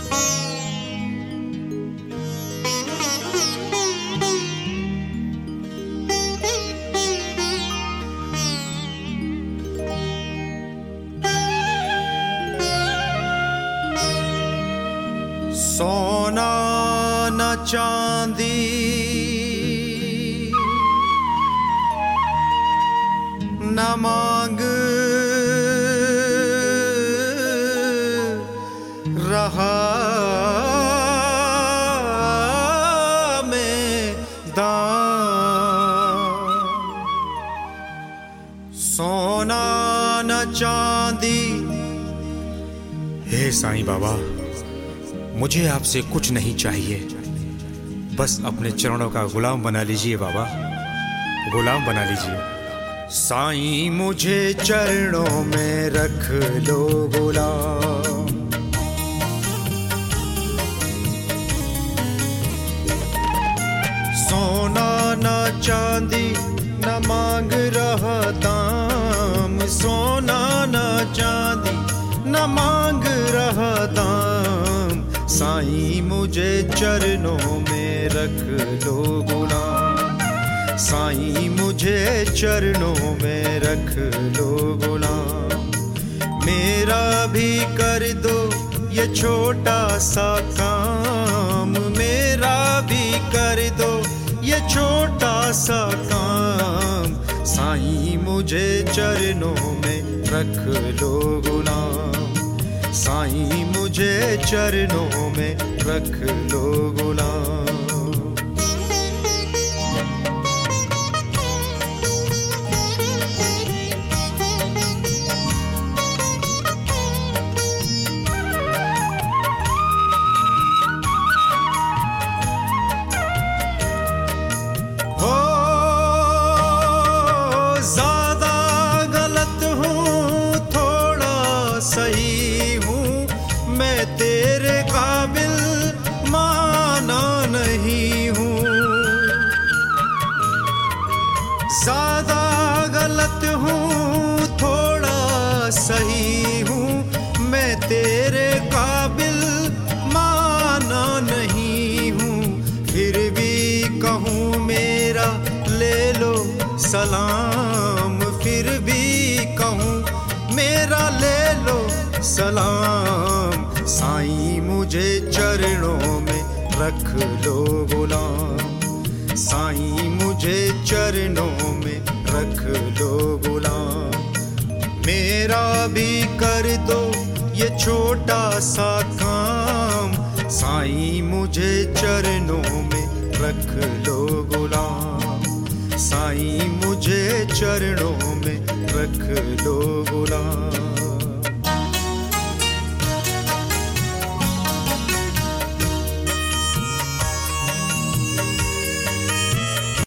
सोना न चांदी न मांग रहा मैं दाम। सोना न चांदी। हे साईं बाबा, मुझे आपसे कुछ नहीं चाहिए, बस अपने चरणों का गुलाम बना लीजिए बाबा, गुलाम बना लीजिए। साईं मुझे चरणों में रख लो गुलाम। सोना न चांदी न मांग रहा दाम। सोना न चांदी न मांग रहा दाम। साईं मुझे चरणों में रख लो गुलाम। साईं मुझे चरणों में रख लो गुलाम। मेरा भी कर दो ये छोटा सा काम। मेरा भी कर दो ये छोटा सा काम। साईं मुझे चरणों में रख लो गुलाम। साईं मुझे चरणों में रख लो गुलाम। हो ज़्यादा गलत हूँ, थोड़ा सही हूँ, मैं तेरे काबिल माना नहीं हूँ। ज़्यादा गलत हूँ, थोड़ा सही हूँ, मैं तेरे काबिल माना नहीं हूँ। फिर भी कहूँ मेरा ले लो सलाम। फिर भी कहूँ मेरा ले लो सलाम। साईं मुझे चरणों में रख लो गुलाम। साईं मुझे चरणों में रख लो गुलाम। मेरा भी कर दो ये छोटा सा काम। साईं मुझे चरणों में रख लो गुलाम। साईं मुझे चरणों में रख लो गुलाम।